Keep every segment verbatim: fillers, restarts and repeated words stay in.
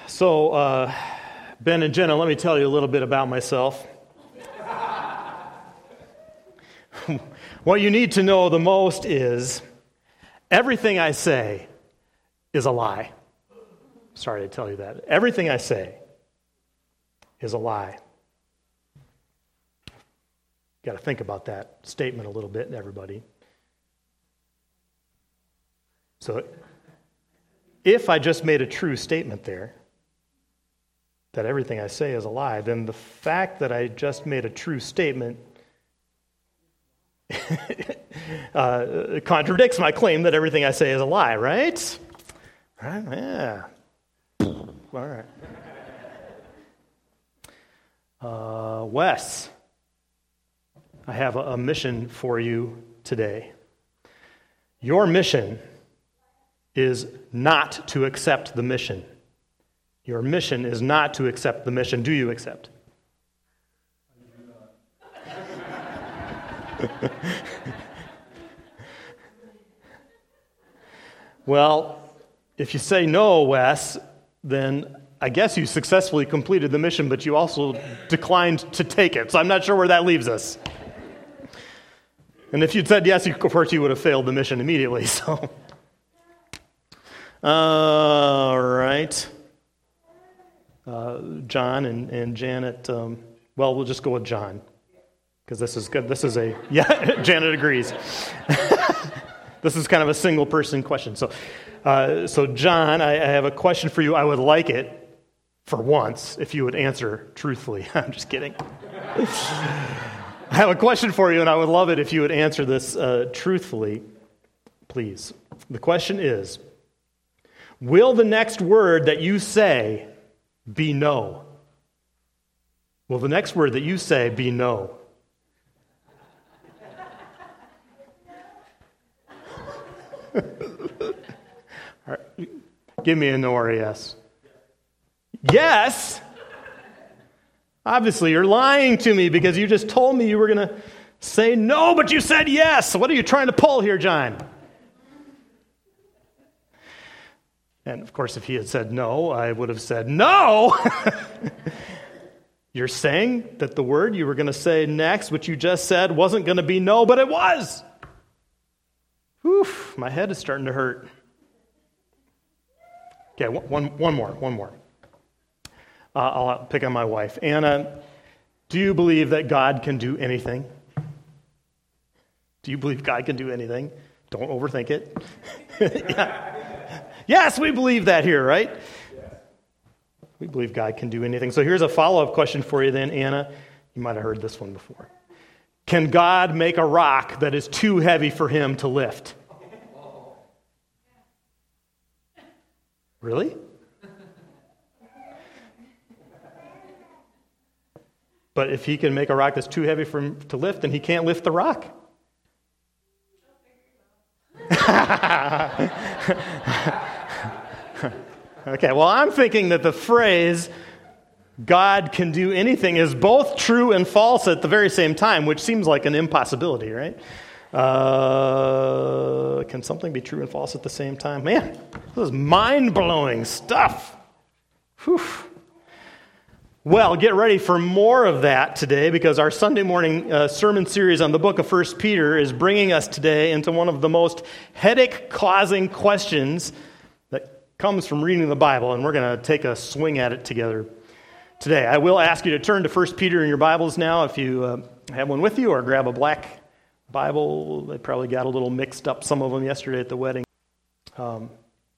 So, uh, Ben and Jenna, let me tell you a little bit about myself. What you need to know the most is everything I say is a lie. Sorry to tell you that. Everything I say is a lie. Got to think about that statement a little bit, everybody. So, if I just made a true statement there, that everything I say is a lie, then the fact that I just made a true statement uh, contradicts my claim that everything I say is a lie, right? Right? Yeah. All right. Uh, Wes, I have a, a mission for you today. Your mission is not to accept the mission. Your mission is not to accept the mission. Do you accept? Well, if you say no, Wes, then I guess you successfully completed the mission, but you also declined to take it. So I'm not sure where that leaves us. And if you'd said yes, of course you would have failed the mission immediately. So, all right. Uh, John and, and Janet, um, well, we'll just go with John, because this is good. This is a, yeah, Janet agrees. This is kind of a single-person question. So, uh, so John, I, I have a question for you. I would like it, for once, if you would answer truthfully. I'm just kidding. I have a question for you, and I would love it if you would answer this uh, truthfully, please. The question is, will the next word that you say be no? Will the next word that you say be no? All right. Give me a no or a yes. Yes? Obviously, you're lying to me because you just told me you were going to say no, but you said yes. What are you trying to pull here, John? And, of course, if he had said no, I would have said no. You're saying that the word you were going to say next, which you just said, wasn't going to be no, but it was. Whew, my head is starting to hurt. Okay, one, one more, one more. Uh, I'll pick on my wife. Anna, do you believe that God can do anything? Do you believe God can do anything? Don't overthink it. Yeah. Yes, we believe that here, right? We believe God can do anything. So here's a follow-up question for you then, Anna. You might have heard this one before. Can God make a rock that is too heavy for him to lift? Really? But if he can make a rock that's too heavy for him to lift, then he can't lift the rock. Okay, well, I'm thinking that the phrase, God can do anything, is both true and false at the very same time, which seems like an impossibility, right? Uh, can something be true and false at the same time? Man, this is mind-blowing stuff. Whew. Well, get ready for more of that today, because our Sunday morning uh, sermon series on the book of First Peter is bringing us today into one of the most headache-causing questions that comes from reading the Bible, and we're going to take a swing at it together today. I will ask you to turn to First Peter in your Bibles now, if you uh, have one with you, or grab a black Bible. They probably got a little mixed up, some of them yesterday at the wedding. Um,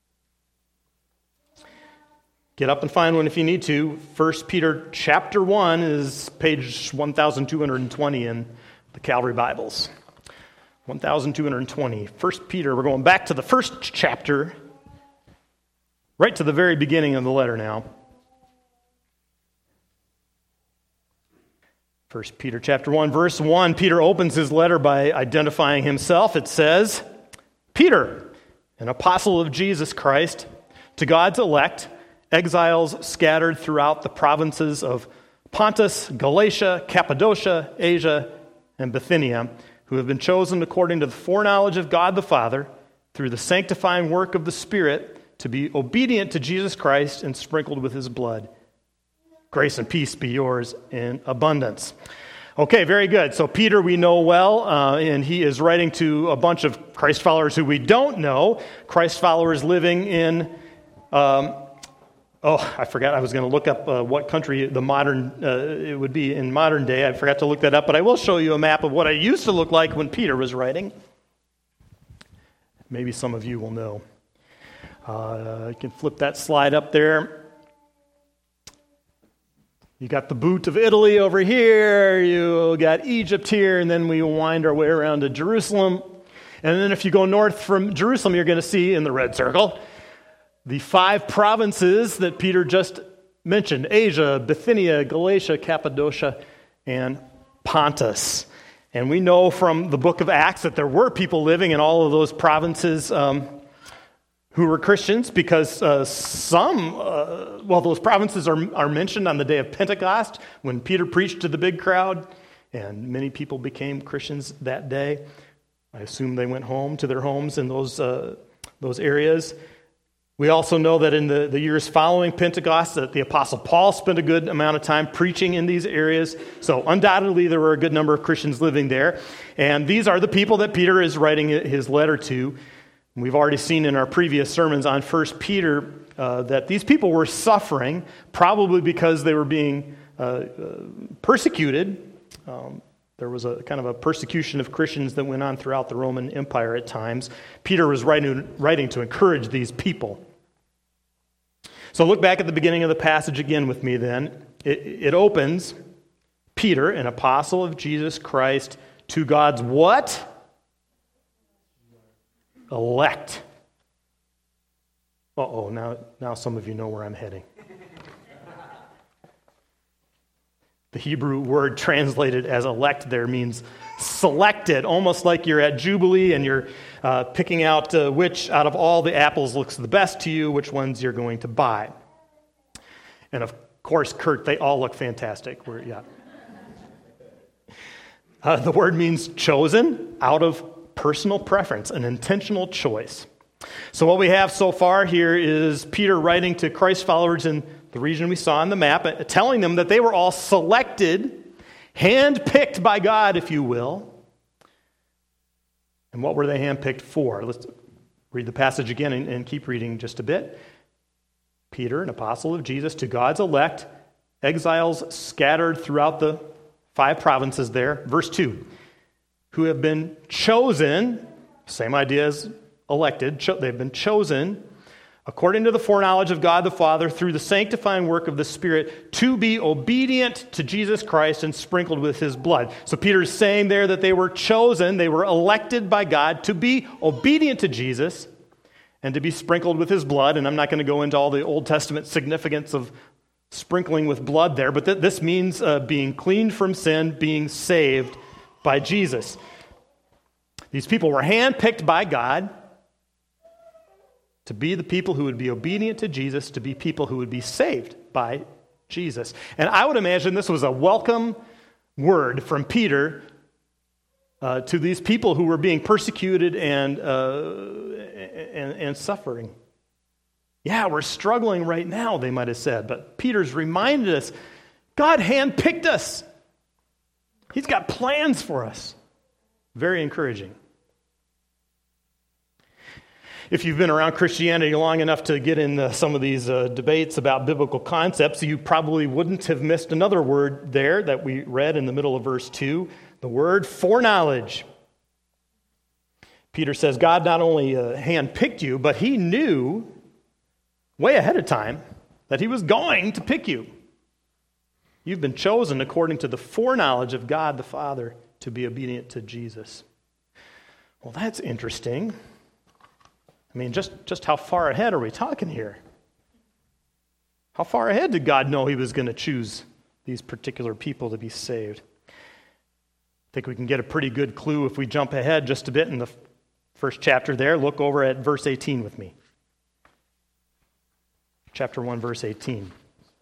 get up and find one if you need to. First Peter chapter one is page one thousand two hundred twenty in the Calvary Bibles. one thousand two hundred twenty. First Peter, we're going back to the first chapter, right to the very beginning of the letter now. First Peter chapter one, verse one, Peter opens his letter by identifying himself. It says, Peter, an apostle of Jesus Christ, to God's elect, exiles scattered throughout the provinces of Pontus, Galatia, Cappadocia, Asia, and Bithynia, who have been chosen according to the foreknowledge of God the Father, through the sanctifying work of the Spirit, to be obedient to Jesus Christ and sprinkled with his blood. Grace and peace be yours in abundance. Okay, very good. So Peter we know well, uh, and he is writing to a bunch of Christ followers who we don't know, Christ followers living in, um, oh, I forgot, I was going to look up uh, what country the modern, uh, it would be in modern day. I forgot to look that up, but I will show you a map of what it used to look like when Peter was writing. Maybe some of you will know. Uh, you can flip that slide up there. You got the boot of Italy over here, you got Egypt here, and then we wind our way around to Jerusalem. And then if you go north from Jerusalem, you're going to see in the red circle the five provinces that Peter just mentioned: Asia, Bithynia, Galatia, Cappadocia, and Pontus. And we know from the book of Acts that there were people living in all of those provinces um, who were Christians, because uh, some, uh, well, those provinces are, are mentioned on the day of Pentecost when Peter preached to the big crowd, and many people became Christians that day. I assume they went home to their homes in those uh, those areas. We also know that in the, the years following Pentecost, that the Apostle Paul spent a good amount of time preaching in these areas. So undoubtedly there were a good number of Christians living there. And these are the people that Peter is writing his letter to. We've already seen in our previous sermons on First Peter uh, that these people were suffering, probably because they were being uh, uh, persecuted. Um, there was a kind of a persecution of Christians that went on throughout the Roman Empire at times. Peter was writing, writing to encourage these people. So look back at the beginning of the passage again with me then. It, it opens, Peter, an apostle of Jesus Christ, to God's what? Elect. Uh-oh, now, now some of you know where I'm heading. The Hebrew word translated as elect there means selected, almost like you're at Jubilee and you're uh, picking out uh, which out of all the apples looks the best to you, which ones you're going to buy. And of course, Kurt, they all look fantastic. We're, yeah. Uh, the word means chosen out of personal preference, an intentional choice. So what we have so far here is Peter writing to Christ followers in the region we saw on the map, telling them that they were all selected, handpicked by God, if you will. And what were they handpicked for? Let's read the passage again and, and keep reading just a bit. Peter, an apostle of Jesus, to God's elect, exiles scattered throughout the five provinces there. Verse two. Who have been chosen, same idea as elected, cho- they've been chosen according to the foreknowledge of God the Father through the sanctifying work of the Spirit to be obedient to Jesus Christ and sprinkled with his blood. So Peter is saying there that they were chosen, they were elected by God to be obedient to Jesus and to be sprinkled with his blood. And I'm not going to go into all the Old Testament significance of sprinkling with blood there, but th- this means uh, being cleaned from sin, being saved by Jesus. These people were handpicked by God to be the people who would be obedient to Jesus, to be people who would be saved by Jesus. And I would imagine this was a welcome word from Peter uh, to these people who were being persecuted and, uh, and, and suffering. Yeah, we're struggling right now, they might have said, but Peter's reminded us, God handpicked us. He's got plans for us. Very encouraging. If you've been around Christianity long enough to get in uh, some of these uh, debates about biblical concepts, you probably wouldn't have missed another word there that we read in the middle of verse two, the word foreknowledge. Peter says God not only uh, handpicked you, but he knew way ahead of time that he was going to pick you. You've been chosen according to the foreknowledge of God the Father to be obedient to Jesus. Well, that's interesting. I mean, just, just how far ahead are we talking here? How far ahead did God know he was going to choose these particular people to be saved? I think we can get a pretty good clue if we jump ahead just a bit in the first chapter there. Look over at verse eighteen with me. Chapter one, verse eighteen.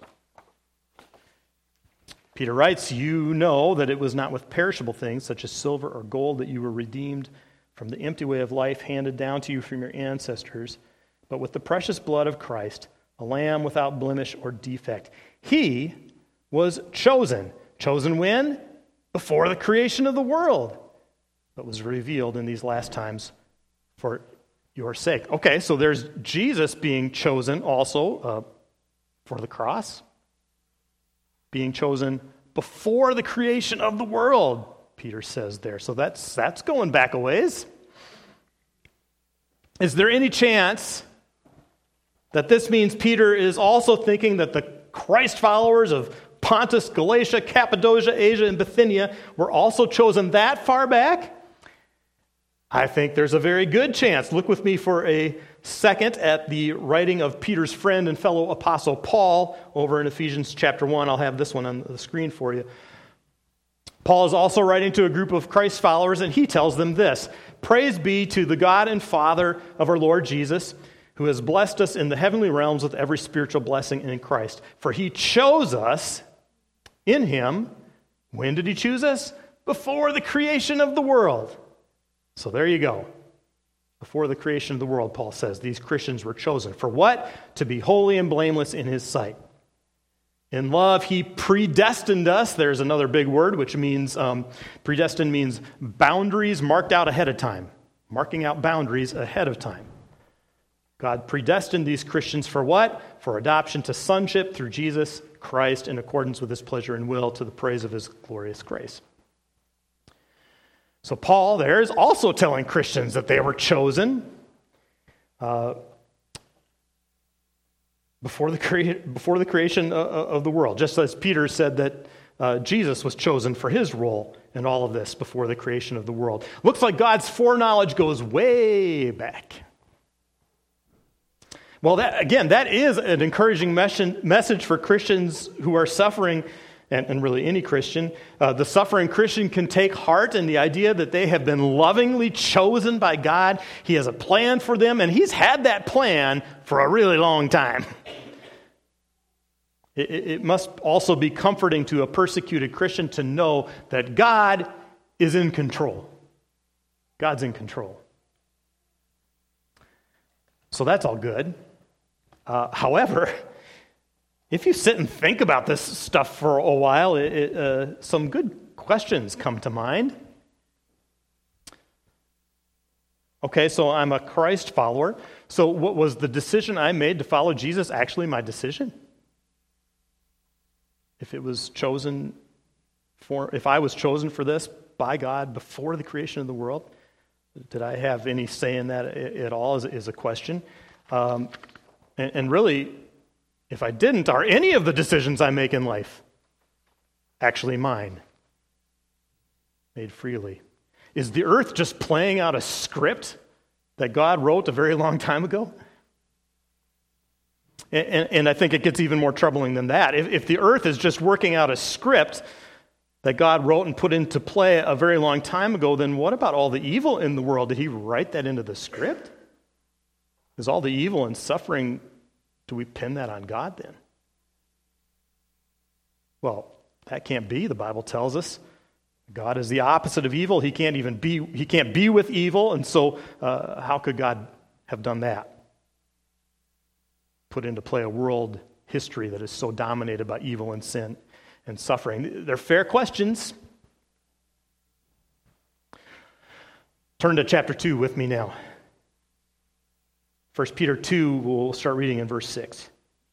Peter writes, "You know that it was not with perishable things, such as silver or gold, that you were redeemed from the empty way of life handed down to you from your ancestors, but with the precious blood of Christ, a lamb without blemish or defect. He was chosen. Chosen when? Before the creation of the world, but was revealed in these last times for your sake. Okay, so there's Jesus being chosen also uh, for the cross, being chosen before the creation of the world, Peter says there. So that's that's going back a ways. Is there any chance that this means Peter is also thinking that the Christ followers of Pontus, Galatia, Cappadocia, Asia, and Bithynia were also chosen that far back? I think there's a very good chance. Look with me for a second at the writing of Peter's friend and fellow apostle Paul over in Ephesians chapter one. I'll have this one on the screen for you. Paul is also writing to a group of Christ followers, and he tells them this: "Praise be to the God and Father of our Lord Jesus, who has blessed us in the heavenly realms with every spiritual blessing in Christ. For he chose us in him." When did he choose us? Before the creation of the world. So there you go. Before the creation of the world, Paul says, these Christians were chosen. For what? To be holy and blameless in his sight. In love, he predestined us. There's another big word, which means, um, predestined means boundaries marked out ahead of time. Marking out boundaries ahead of time. God predestined these Christians for what? For adoption to sonship through Jesus Christ in accordance with his pleasure and will, to the praise of his glorious grace. So Paul there is also telling Christians that they were chosen uh, before the crea- before the creation of the world, just as Peter said that uh, Jesus was chosen for his role in all of this before the creation of the world. Looks like God's foreknowledge goes way back. Well, that, again, that is an encouraging mes- message for Christians who are suffering, and, and really any Christian. Uh, the suffering Christian can take heart in the idea that they have been lovingly chosen by God. He has a plan for them, and he's had that plan for a really long time. It, it must also be comforting to a persecuted Christian to know that God is in control. God's in control. So that's all good. Uh, however, if you sit and think about this stuff for a while, it, it, uh, some good questions come to mind. Okay, so I'm a Christ follower. So what was the decision I made to follow Jesus actually my decision? If it was chosen for, if I was chosen for this by God before the creation of the world, did I have any say in that at all is, is a question. Um, and, and really, if I didn't, are any of the decisions I make in life actually mine? Made freely. Is the earth just playing out a script that God wrote a very long time ago? And, and, and I think it gets even more troubling than that. If, if the earth is just working out a script that God wrote and put into play a very long time ago, then what about all the evil in the world? Did he write that into the script? Is all the evil and suffering, do we pin that on God then? Well, that can't be. The Bible tells us God is the opposite of evil. He can't even be, he can't be with evil, and so uh, how could God have done that? Put into play a world history that is so dominated by evil and sin and suffering. They're fair questions. Turn to chapter two with me now. First Peter two, we'll start reading in verse six.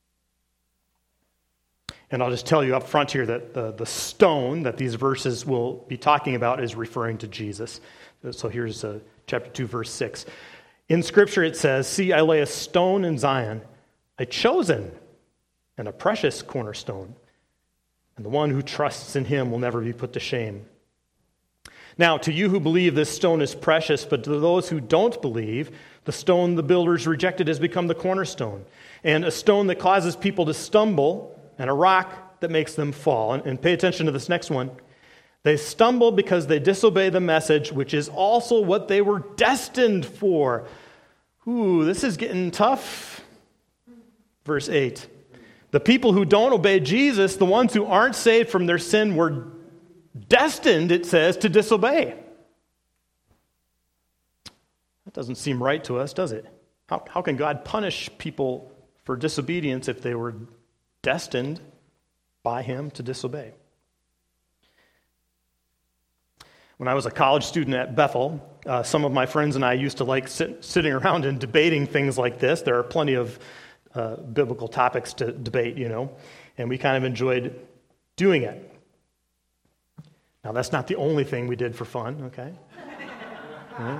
And I'll just tell you up front here that the, the stone that these verses will be talking about is referring to Jesus. So here's uh, chapter two, verse six. In Scripture it says, "See, I lay a stone in Zion, a chosen and a precious cornerstone, and the one who trusts in him will never be put to shame. Now, to you who believe, this stone is precious, but to those who don't believe, the stone the builders rejected has become the cornerstone, and a stone that causes people to stumble, and a rock that makes them fall." And, and pay attention to this next one. "They stumble because they disobey the message, which is also what they were destined for." Ooh, this is getting tough. Verse eight. "The people who don't obey Jesus, the ones who aren't saved from their sin, were destined," it says, "to disobey." That doesn't seem right to us, does it? How, how can God punish people for disobedience if they were destined by him to disobey? When I was a college student at Bethel, uh, some of my friends and I used to like sit, sitting around and debating things like this. There are plenty of uh, biblical topics to debate, you know, and we kind of enjoyed doing it. Now, that's not the only thing we did for fun, okay? Yeah.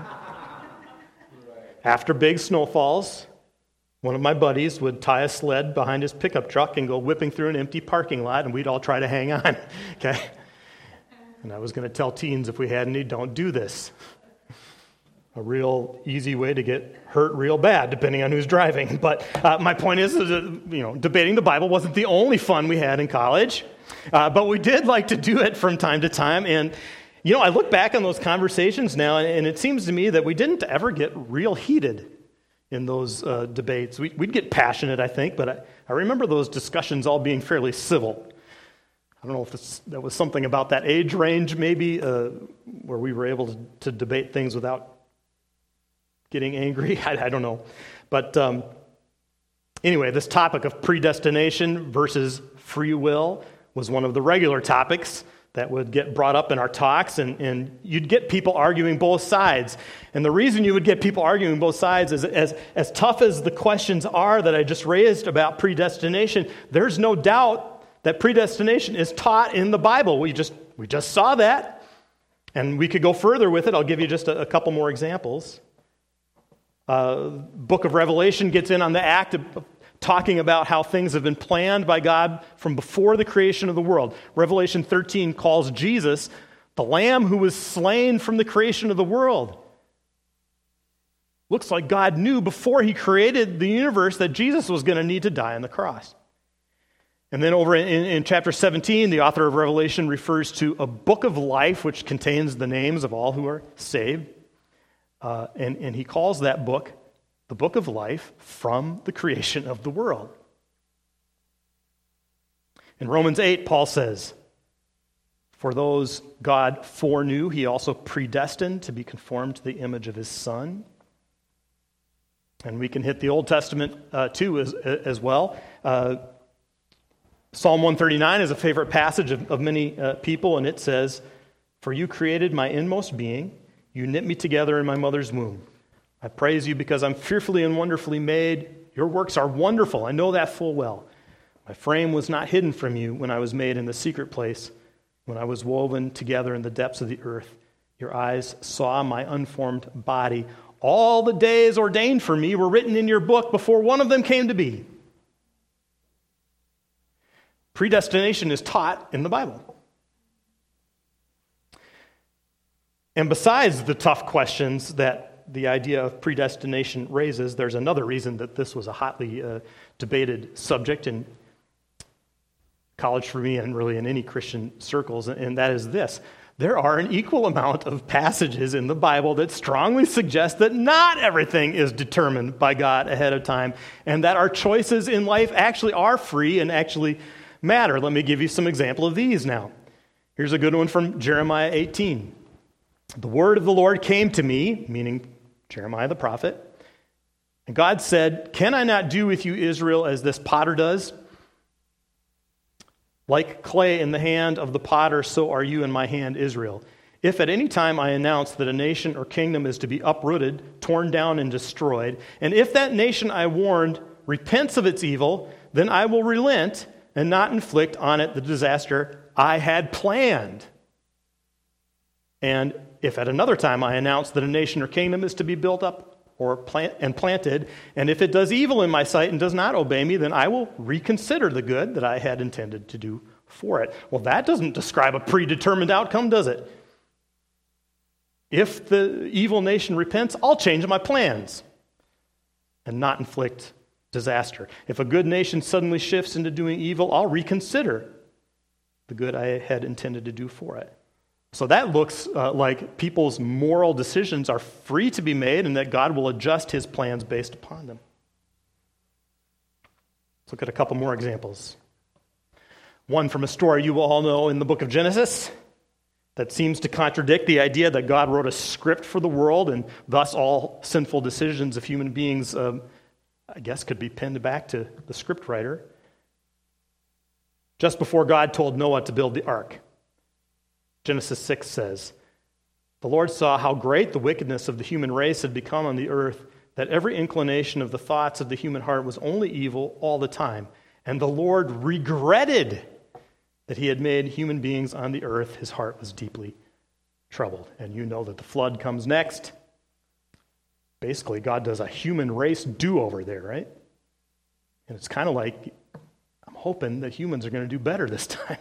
After big snowfalls, one of my buddies would tie a sled behind his pickup truck and go whipping through an empty parking lot, and we'd all try to hang on, okay? And I was going to tell teens, if we had any, don't do this. A real easy way to get hurt real bad, depending on who's driving. But uh, my point is, is that, you know, debating the Bible wasn't the only fun we had in college, uh, but we did like to do it from time to time. And you know, I look back on those conversations now, and it seems to me that we didn't ever get real heated in those uh, debates. We, we'd get passionate, I think, but I, I remember those discussions all being fairly civil. I don't know if this, that was something about that age range, maybe, uh, where we were able to, to debate things without getting angry. I, I don't know. But um, anyway, this topic of predestination versus free will was one of the regular topics that would get brought up in our talks, and, and you'd get people arguing both sides. And the reason you would get people arguing both sides is as, as tough as the questions are that I just raised about predestination, there's no doubt that predestination is taught in the Bible. We just we just saw that, and we could go further with it. I'll give you just a, a couple more examples. Uh, Book of Revelation gets in on the act of talking about how things have been planned by God from before the creation of the world. Revelation thirteen calls Jesus the Lamb who was slain from the creation of the world. Looks like God knew before he created the universe that Jesus was going to need to die on the cross. And then over in, in chapter seventeen, the author of Revelation refers to a book of life which contains the names of all who are saved. Uh, and, and he calls that book the book of life from the creation of the world. In Romans eight, Paul says, for those God foreknew, he also predestined to be conformed to the image of his Son. And we can hit the Old Testament uh, too as, as well. Uh, Psalm one thirty-nine is a favorite passage of, of many uh, people, and it says, for you created my inmost being, you knit me together in my mother's womb. I praise you because I'm fearfully and wonderfully made. Your works are wonderful. I know that full well. My frame was not hidden from you when I was made in the secret place, when I was woven together in the depths of the earth. Your eyes saw my unformed body. All the days ordained for me were written in your book before one of them came to be. Predestination is taught in the Bible. And besides the tough questions that the idea of predestination raises, there's another reason that this was a hotly uh, debated subject in college for me and really in any Christian circles, and that is this. There are an equal amount of passages in the Bible that strongly suggest that not everything is determined by God ahead of time, and that our choices in life actually are free and actually matter. Let me give you some example of these now. Here's a good one from Jeremiah eighteen. The word of the Lord came to me, meaning Jeremiah the prophet, and God said, can I not do with you, Israel, as this potter does? Like clay in the hand of the potter, so are you in my hand, Israel. If at any time I announce that a nation or kingdom is to be uprooted, torn down, and destroyed, and if that nation I warned repents of its evil, then I will relent and not inflict on it the disaster I had planned. And if at another time I announce that a nation or kingdom is to be built up or plant and planted, and if it does evil in my sight and does not obey me, then I will reconsider the good that I had intended to do for it. Well, that doesn't describe a predetermined outcome, does it? If the evil nation repents, I'll change my plans and not inflict disaster. If a good nation suddenly shifts into doing evil, I'll reconsider the good I had intended to do for it. So that looks uh, like people's moral decisions are free to be made and that God will adjust his plans based upon them. Let's look at a couple more examples. One from a story you will all know in the book of Genesis. that seems to contradict the idea that God wrote a script for the world and thus all sinful decisions of human beings, um, I guess, could be pinned back to the script writer. Just before God told Noah to build the ark, Genesis six says, "The Lord saw how great the wickedness of the human race had become on the earth, that every inclination of the thoughts of the human heart was only evil all the time. And the Lord regretted that he had made human beings on the earth. His heart was deeply troubled." And you know that the flood comes next. Basically, God does a human race do-over there, right? And it's kind of like, I'm hoping that humans are going to do better this time.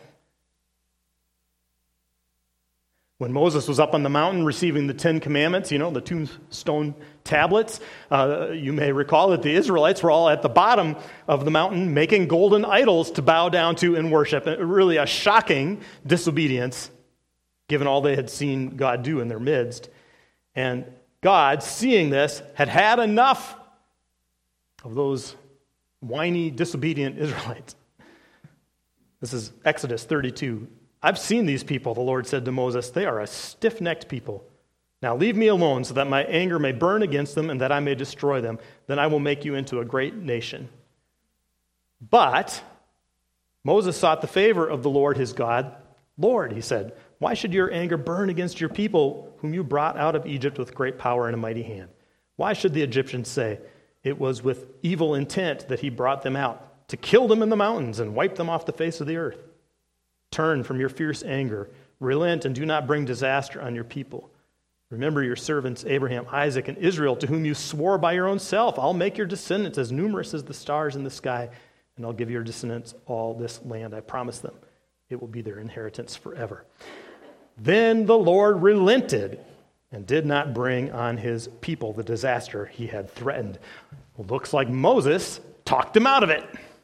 When Moses was up on the mountain receiving the Ten Commandments, you know, the two stone tablets, uh, you may recall that the Israelites were all at the bottom of the mountain making golden idols to bow down to and worship. Really a shocking disobedience, given all they had seen God do in their midst. And God, seeing this, had had enough of those whiny, disobedient Israelites. This is Exodus thirty-two. "I've seen these people," the Lord said to Moses. "They are a stiff-necked people. Now leave me alone so that my anger may burn against them and that I may destroy them. Then I will make you into a great nation." But Moses sought the favor of the Lord his God. "Lord," he said, "why should your anger burn against your people whom you brought out of Egypt with great power and a mighty hand? Why should the Egyptians say, 'It was with evil intent that he brought them out, to kill them in the mountains and wipe them off the face of the earth'? Turn from your fierce anger, relent, and do not bring disaster on your people. Remember your servants Abraham, Isaac, and Israel, to whom you swore by your own self, 'I'll make your descendants as numerous as the stars in the sky, and I'll give your descendants all this land I promised them. It will be their inheritance forever.' Then the Lord relented and did not bring on his people the disaster he had threatened." Well, looks like Moses talked him out of it.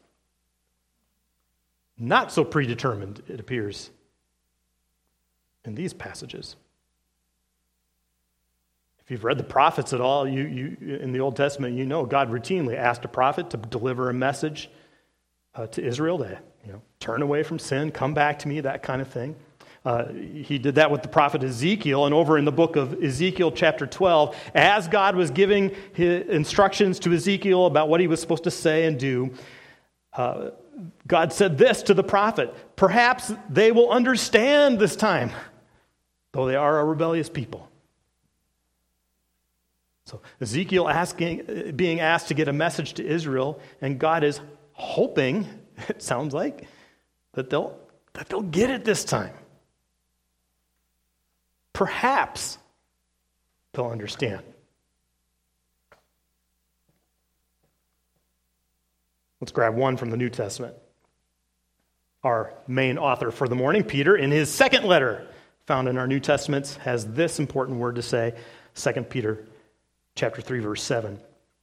Not so predetermined, it appears, in these passages. If you've read the prophets at all, you, you in the Old Testament, you know God routinely asked a prophet to deliver a message uh, to Israel to, you know, turn away from sin, come back to me, that kind of thing. Uh, he did that with the prophet Ezekiel, and over in the book of Ezekiel chapter twelve, as God was giving his instructions to Ezekiel about what he was supposed to say and do, uh, God said this to the prophet: "Perhaps they will understand this time, though they are a rebellious people." So Ezekiel asking, being asked to get a message to Israel, and God is hoping, it sounds like, that they'll that they'll get it this time. Perhaps they'll understand. Let's grab one from the New Testament. Our main author for the morning, Peter, in his second letter, found in our New Testaments, has this important word to say, Second Peter chapter three, verse seven.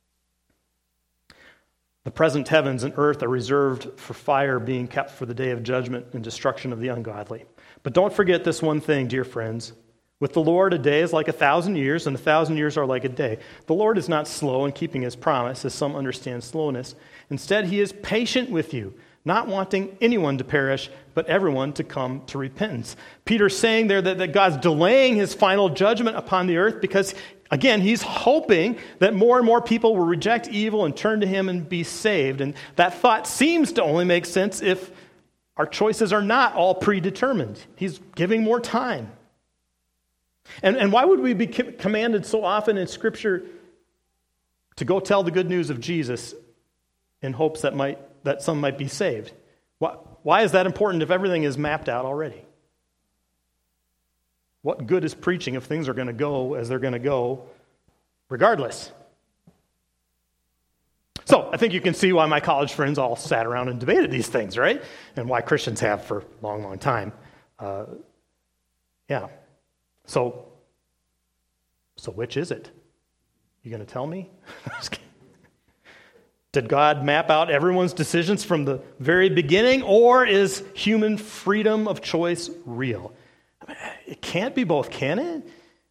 "The present heavens and earth are reserved for fire, being kept for the day of judgment and destruction of the ungodly. But don't forget this one thing, dear friends. With the Lord, a day is like a thousand years, and a thousand years are like a day. The Lord is not slow in keeping his promise, as some understand slowness. Instead, he is patient with you, not wanting anyone to perish, but everyone to come to repentance." Peter's saying there that, that God's delaying his final judgment upon the earth because, again, he's hoping that more and more people will reject evil and turn to him and be saved. And that thought seems to only make sense if our choices are not all predetermined. He's giving more time. And, and why would we be commanded so often in Scripture to go tell the good news of Jesus in hopes that might that some might be saved? Why, why is that important if everything is mapped out already? What good is preaching if things are going to go as they're going to go regardless? So I think you can see why my college friends all sat around and debated these things, right? And why Christians have for a long, long time. Uh, yeah. So, so which is it? You going to tell me? Did God map out everyone's decisions from the very beginning, or is human freedom of choice real? I mean, it can't be both, can it?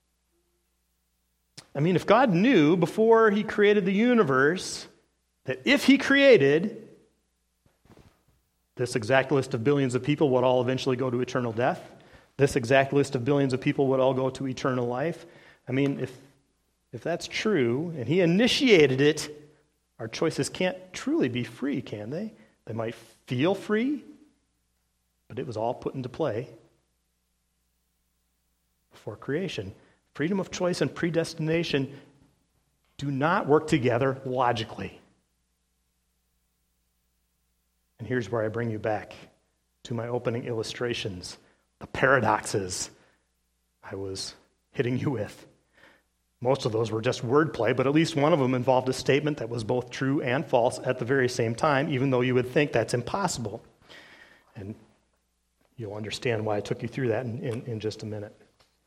I mean, if God knew before he created the universe that if he created this exact list of billions of people would all eventually go to eternal death, this exact list of billions of people would all go to eternal life. I mean, if if that's true, and he initiated it, our choices can't truly be free, can they? They might feel free, but it was all put into play before creation. Freedom of choice and predestination do not work together logically. And here's where I bring you back to my opening illustrations, the paradoxes I was hitting you with. Most of those were just wordplay, but at least one of them involved a statement that was both true and false at the very same time, even though you would think that's impossible. And you'll understand why I took you through that in, in, in just a minute.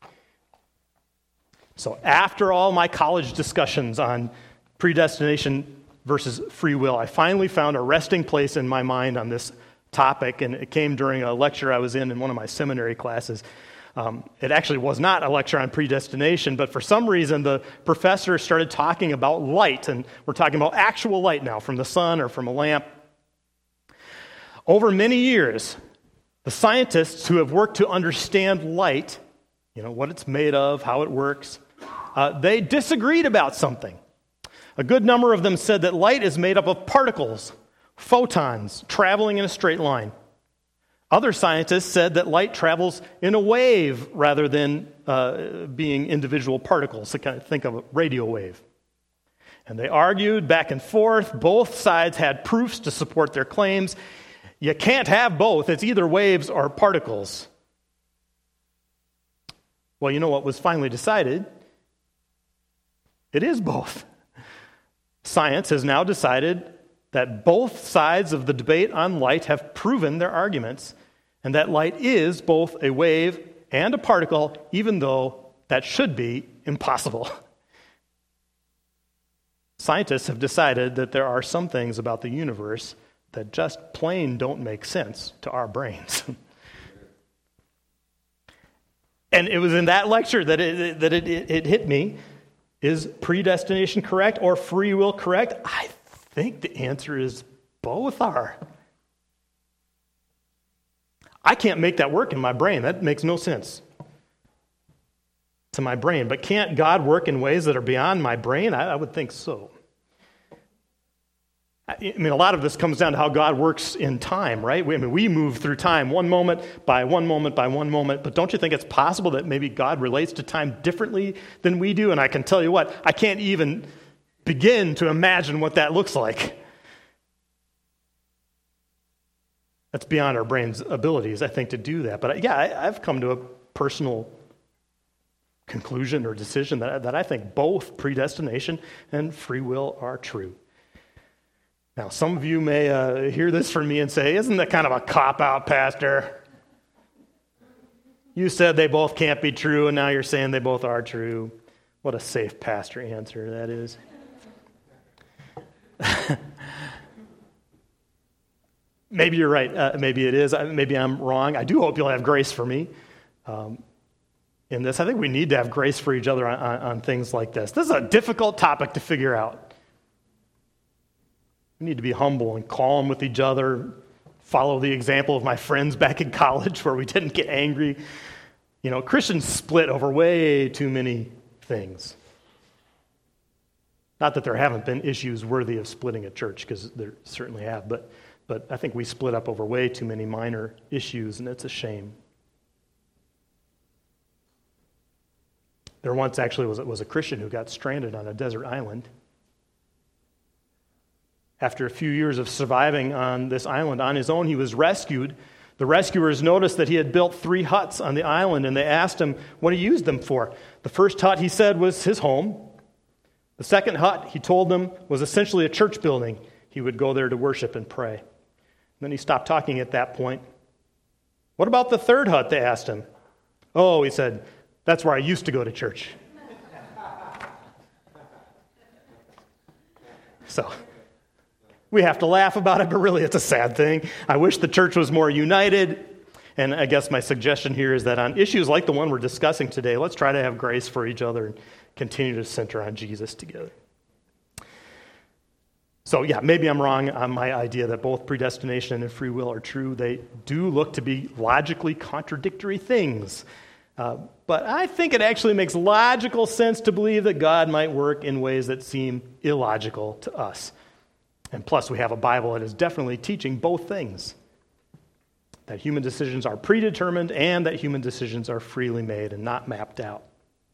So after all my college discussions on predestination versus free will, I finally found a resting place in my mind on this topic, and it came during a lecture I was in in one of my seminary classes. Um, it actually was not a lecture on predestination, but for some reason the professor started talking about light, and we're talking about actual light now from the sun or from a lamp. Over many years, the scientists who have worked to understand light, you know, what it's made of, how it works, uh, they disagreed about something. A good number of them said that light is made up of particles, photons, traveling in a straight line. Other scientists said that light travels in a wave rather than uh, being individual particles, so kind of think of a radio wave. And they argued back and forth. Both sides had proofs to support their claims. You can't have both. It's either waves or particles. Well, you know what was finally decided? It is both. Science has now decided that both sides of the debate on light have proven their arguments, and that light is both a wave and a particle, even though that should be impossible. Scientists have decided that there are some things about the universe that just plain don't make sense to our brains. And it was in that lecture that it, that it, it, it hit me. Is predestination correct or free will correct? I think the answer is both are. I can't make that work in my brain. That makes no sense to my brain. But can't God work in ways that are beyond my brain? I, I would think so. I mean, a lot of this comes down to how God works in time, right? We, I mean, we move through time one moment by one moment by one moment, but don't you think it's possible that maybe God relates to time differently than we do? And I can tell you what, I can't even begin to imagine what that looks like. That's beyond our brain's abilities, I think, to do that. But yeah, I, I've come to a personal conclusion or decision that, that I think both predestination and free will are true. Now, some of you may uh, hear this from me and say, isn't that kind of a cop-out, Pastor? You said they both can't be true, and now you're saying they both are true. What a safe pastor answer that is. Maybe you're right. Uh, maybe it is. Maybe I'm wrong. I do hope you'll have grace for me um, in this. I think we need to have grace for each other on, on, on things like this. This is a difficult topic to figure out. We need to be humble and calm with each other, follow the example of my friends back in college where we didn't get angry. You know, Christians split over way too many things. Not that there haven't been issues worthy of splitting a church, because there certainly have, but but I think we split up over way too many minor issues, and it's a shame. There once actually was, was a Christian who got stranded on a desert island. After a few years of surviving on this island on his own, he was rescued. The rescuers noticed that he had built three huts on the island, and they asked him what he used them for. The first hut, he said, was his home. The second hut, he told them, was essentially a church building. He would go there to worship and pray. And then he stopped talking at that point. What about the third hut, they asked him. Oh, he said, that's where I used to go to church. So we have to laugh about it, but really it's a sad thing. I wish the church was more united. And I guess my suggestion here is that on issues like the one we're discussing today, let's try to have grace for each other and continue to center on Jesus together. So yeah, maybe I'm wrong on my idea that both predestination and free will are true. They do look to be logically contradictory things. Uh, but I think it actually makes logical sense to believe that God might work in ways that seem illogical to us. And plus, we have a Bible that is definitely teaching both things. That human decisions are predetermined and that human decisions are freely made and not mapped out.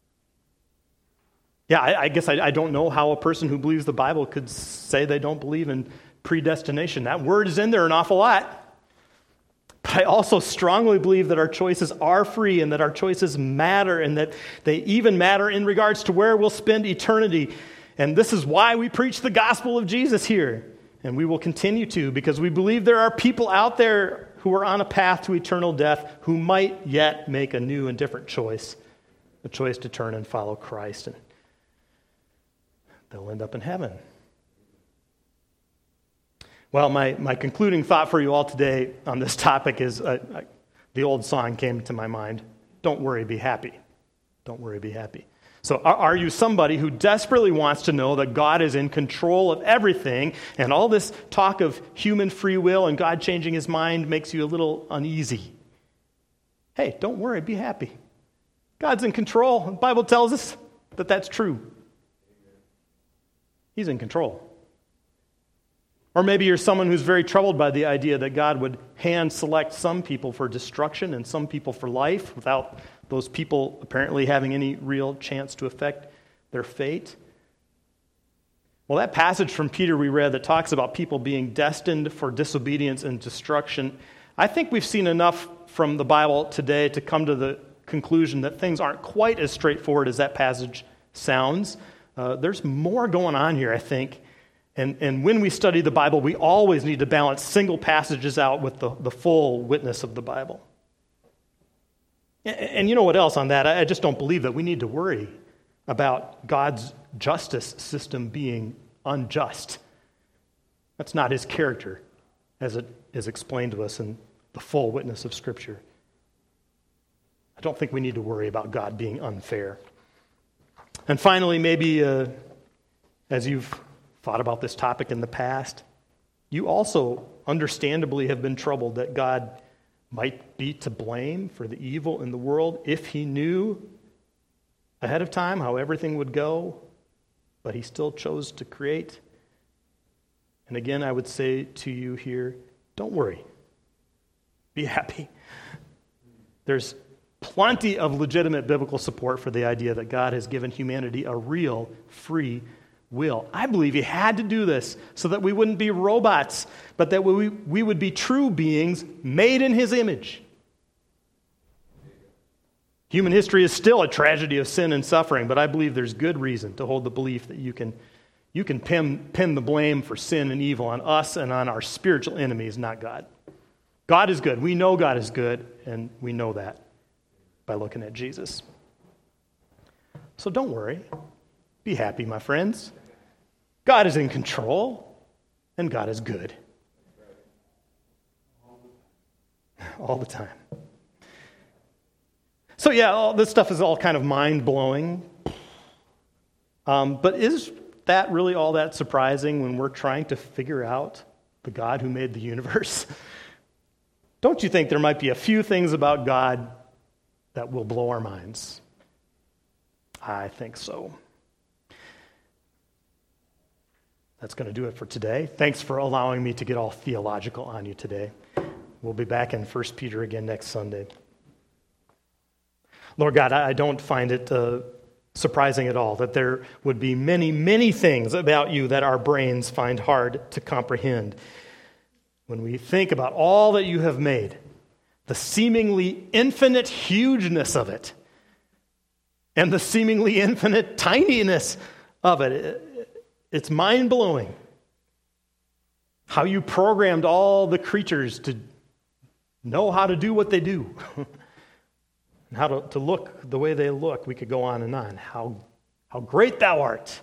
Yeah, I, I guess I, I don't know how a person who believes the Bible could say they don't believe in predestination. That word is in there an awful lot. But I also strongly believe that our choices are free and that our choices matter and that they even matter in regards to where we'll spend eternity. And this is why we preach the gospel of Jesus here. And we will continue to, because we believe there are people out there who are on a path to eternal death who might yet make a new and different choice, a choice to turn and follow Christ. And they'll end up in heaven. Well, my, my concluding thought for you all today on this topic is uh, uh, the old song came to my mind. Don't worry, be happy. Don't worry, be happy. So are, are you somebody who desperately wants to know that God is in control of everything, and all this talk of human free will and God changing his mind makes you a little uneasy? Hey, don't worry, be happy. God's in control. The Bible tells us that that's true. He's in control. Or maybe you're someone who's very troubled by the idea that God would hand select some people for destruction and some people for life without those people apparently having any real chance to affect their fate. Well, that passage from Peter we read that talks about people being destined for disobedience and destruction, I think we've seen enough from the Bible today to come to the conclusion that things aren't quite as straightforward as that passage sounds. Uh, there's more going on here, I think. And, and when we study the Bible, we always need to balance single passages out with the, the full witness of the Bible. And, and you know what else on that? I, I just don't believe that we need to worry about God's justice system being unjust. That's not his character, as it is explained to us in the full witness of Scripture. I don't think we need to worry about God being unfair. And finally, maybe uh, as you've thought about this topic in the past, you also understandably have been troubled that God might be to blame for the evil in the world if he knew ahead of time how everything would go, but he still chose to create. And again, I would say to you here, don't worry. Be happy. There's plenty of legitimate biblical support for the idea that God has given humanity a real free will. I believe he had to do this so that we wouldn't be robots, but that we, we would be true beings made in his image. Human history is still a tragedy of sin and suffering, but I believe there's good reason to hold the belief that you can, you can pin, pin the blame for sin and evil on us and on our spiritual enemies, not God. God is good. We know God is good, and we know that by looking at Jesus. So don't worry. Be happy, my friends. God is in control, and God is good. All the time. So yeah, all this stuff is all kind of mind-blowing. Um, but is that really all that surprising when we're trying to figure out the God who made the universe? Don't you think there might be a few things about God that will blow our minds? I think so. That's going to do it for today. Thanks for allowing me to get all theological on you today. We'll be back in First Peter again next Sunday. Lord God, I don't find it uh, surprising at all that there would be many, many things about you that our brains find hard to comprehend. When we think about all that you have made, the seemingly infinite hugeness of it, and the seemingly infinite tininess of it, it's mind-blowing how you programmed all the creatures to know how to do what they do, and how to, to look the way they look. We could go on and on. How, how great thou art.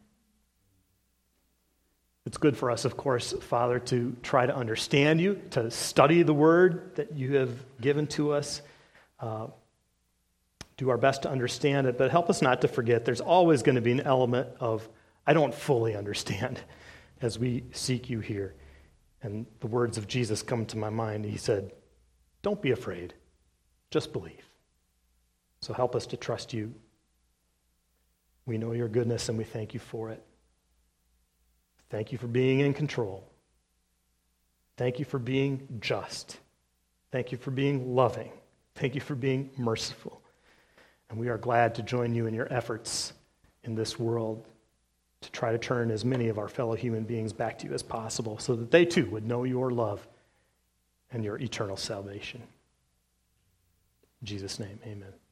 It's good for us, of course, Father, to try to understand you, to study the word that you have given to us, uh, do our best to understand it, but help us not to forget there's always going to be an element of I don't fully understand. as we seek you here. And the words of Jesus come to my mind. He said, don't be afraid, just believe. So help us to trust you. We know your goodness and we thank you for it. Thank you for being in control. Thank you for being just. Thank you for being loving. Thank you for being merciful. And we are glad to join you in your efforts in this world to try to turn as many of our fellow human beings back to you as possible so that they too would know your love and your eternal salvation. In Jesus' name, amen.